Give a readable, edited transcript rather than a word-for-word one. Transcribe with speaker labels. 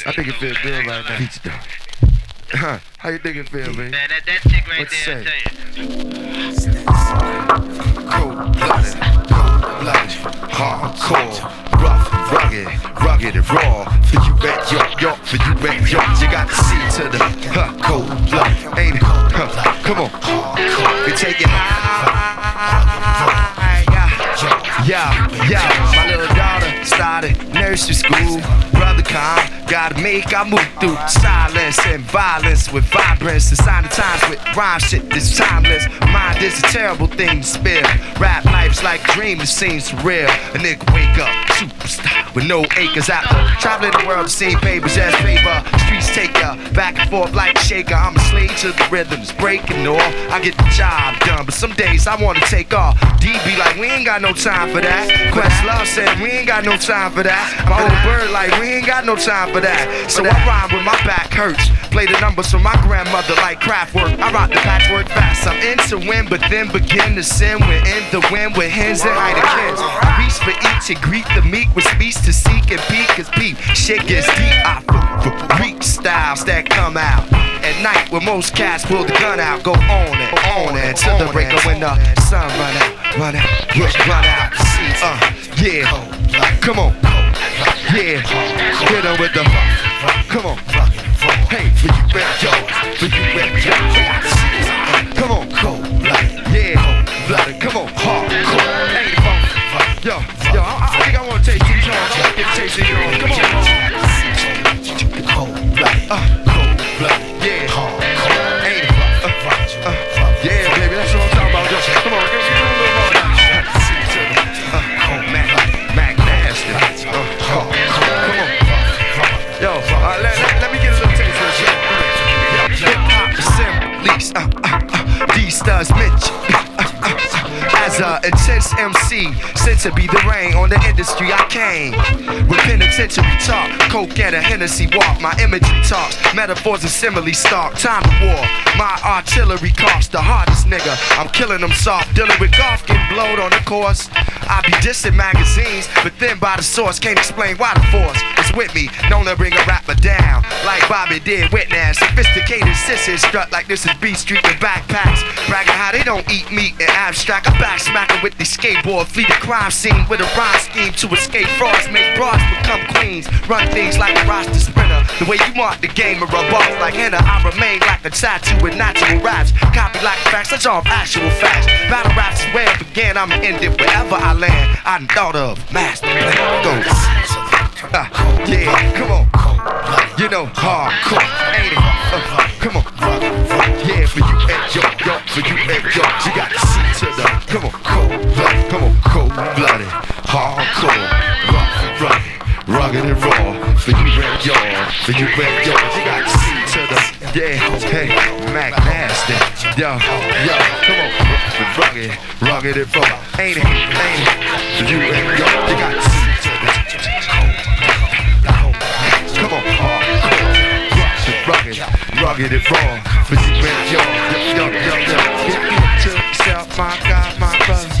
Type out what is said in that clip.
Speaker 1: I think it feels good right now.
Speaker 2: Beats down.
Speaker 1: How you think it feel, man?
Speaker 3: Man, that chick right
Speaker 1: What you
Speaker 3: there, I
Speaker 1: say?
Speaker 3: tell you.
Speaker 1: Cold-blooded, hardcore, rough, rugged and raw. For you at York, for you at York, you got to see to the cold blood, ain't it? Come on, we take it high. Yeah, my little daughter started nursery school. Brother calm, gotta make I move through silence and violence with vibrance. The sign of times with rhyme shit that's timeless. Mind is a terrible thing to spill. Rap life's like a dream that seems surreal. A nigga wake up, superstar with no acres out there. Traveling the world to see papers as paper. Streets take ya back and forth like a shaker. I'm a slave to the rhythms, breaking off. I get the job done, but some days I wanna take off. D be like, we ain't got no time for that. Questlove said, we ain't got no time for that. My old bird like, we ain't got no time for that. So I rhyme when my back hurts. Play the numbers from my grandmother like Kraftwerk. I rock the patchwork fast. I'm into win, but then begin to sin. We're in the wind with hens and Heinekens. I reach for each and greet the meek with speech to seek and peek. Cause peep, shit gets deep. I freak styles that come out at night when most cats pull the gun out. Go on it till the break of when the sun run out. Yeah, come on. Yeah, hit 'em with the. Come on. Hey, for you rap yours, for you rap yours. Come on, yeah, blooded. Come on, hardcore. Hey, yo, I think I wanna take these songs. I wanna get a taste of yours. Come on, cold-blooded, yeah, hardcore. Hey, yeah, baby, that's what I'm talking about. Yo, come on, give me a little more. Mac nasty. Come on. Yo, let me get a little taste of this. Yo, hip-hop assemblies, D-Studs Mitch. As a intense MC, sent to be the rain on the industry I came. With penitentiary talk, coke and a Hennessy walk. My imagery talks, metaphors and similes stalk. Time to war, my artillery costs the hardest nigga. I'm killing them soft, dealing with golf, getting blowed on the course. I be dissing magazines, but then by the source, can't explain why the force is with me. Known to bring a rapper down, like Bobby did witness. Sophisticated sissies strut like this is B Street with backpacks. Bragging how they don't eat meat in abstract. I back smacking with the skateboard, flee the crime scene with a rhyme scheme to escape frauds. Make broads become queens, run things like a roster sprinter. The way you mark the game and rub off like henna. I remain like a tattoo with natural raps. Copy like facts, I draw actual facts. Battle raps is where it began, I'ma end it wherever I land. I thought of master plan. Go. Yeah, come on. You know, hardcore, ain't it? Come on. Yeah, for you at York, for you at York, you got to see to the. Come on, cold-blooded, hardcore, rough, rugged and raw. For you at York, for you at York, you got to see to the. Yeah, hey, Mac nasty. Yo, come on, rugged and raw. Ain't it? For you at York, you got to see to the. Come on, hardcore, rugged and raw. For you at York, yo. Get to yourself, my God, my brother.